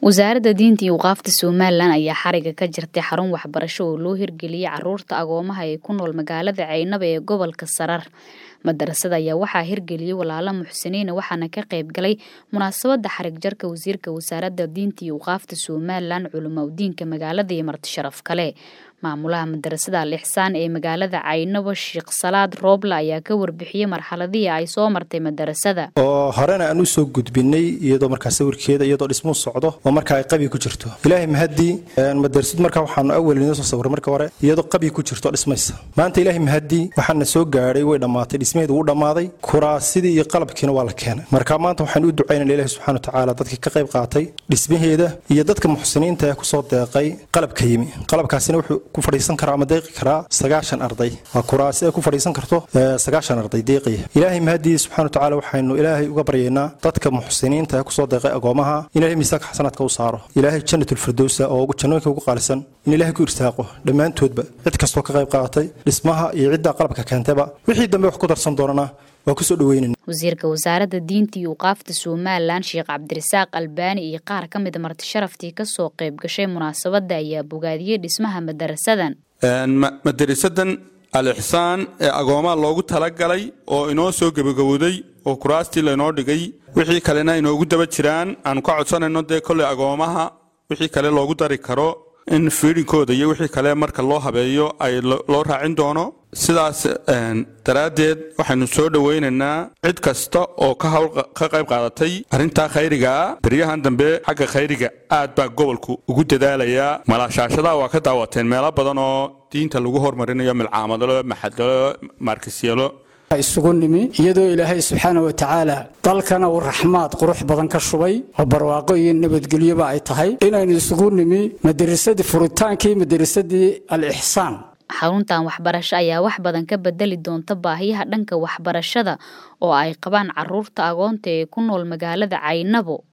wasaaradda diinta iyo waqaafta Soomaaliland ayaa xariga ka jirtay xarun waxbarasho oo loo hirgeliyay carruurta agoomaha ee ku nool magaalada Caynaba ee gobolka Sarar. Madarasada ayaa waxaa hirgeliyay walaalo muxsiniin waxaana ka qayb galay munaasabadda xarig jarka wasiirka wasaaradda diinta iyo waqaafta Soomaaliland culimo diinka magaalada iyo marti sharaf kale. maamulaha madarasada Al-Ihsaan ee magaalada Caynaba Sheekh Salaad Rooble ayaa ka warbixiyay marxaladii ay soo martay madarasada. horena aan u soo gudbinay iyadoo markaa sawirkeeda iyadoo dhismo socdo oo markaa ay qabi ku jirto. Ilaahay mahadii madarasadu markaa waxaan awalina soo sawir markaa hore iyadoo qabi ku jirto dhismaysa. Maanta Ilaahay mahadii waxaan soo gaaray way dhamaatay dhismeedu uu dhamaaday kuraasidii iyo qalabkiina waa la keenay. Markaa maanta waxaan u ducaynaynaa Ilaahay subxaanahu wa ta'aala dadkii ka qayb qaatay dhismaheeda iyo dadka muxsiniinta ee ku soo deeqay qalabka yimi. qalabkaasina wuxuu ku fadhiisan karaa ama deeqi karaa 9 arday. waa kuraasi ay ku fadhiisan karto 9 arday deeqi. Ilaahay mahadii subxaanahu wa ta'aala waxaynu Ilaahay uga baryeynaa dadka muxsiniinta ee ku soo deeqay agoomaha in Ilaahay miisaanka xasanaadka u saaro. Ilaahay jannatul firdaws oo ugu jannooyinka ugu qaalisan in Ilaahay ku irsaaqo dhamaantoodba cid kastoo ka qayb qaadatay dhismaha iyo cidda qalabka keentayba wixii dambe wax ku darsan doonana waa ku soo dhaweynayna. wasiirka wasaaradda diinta iyo waqaafta Soomaaliland Sheekh Cabdirasaaq Albaani iyo qaar ka mid ah marti sharaftii ka soo qayb gashay munaasabadda ayaa bogaadiyay dhismaha madarasadan. madarasadan Al-Ihsaan ee agoomaha loogu talagalay oo inoo soo gabagabowday oo kuraastii la inoo dhigay wixii kalena inoogu daba jiraan aan ka codsanayno kulli agoomaha wixii kale loogu dari karo in fiirinkooda iyo wixii kale marka loo habeeyo ay loo raacin doono. sidaas daraadeed waxaanu soo dhaweynaynaa cid kasta oo ka qayb qaadatay arinta khayriga bariyahan dambe xagga khayriga aad baa gobolku ugu dadaalaya. malaashaashada waa ka daawateen meelo badan oo diinta lagu hormarinayo milcaamadalo maxadalo markisiyalo isugu nimi iyadoo Ilaahay subxaanahu wa ta'aala dalkana uu raxmaad qurux badan ka shubay oo barwaaqo iyo nabadgelyo ay tahay inaynu isugu nimi madrasadii furitaankii madrasadii Al-Ihsaan. xaruntan waxbarasho ayaa wax badan ka bedeli doonta baahiyaha dhanka waxbarashada oo ay qabaan carruurta agoonta ee ku nool magaalada Caynabo.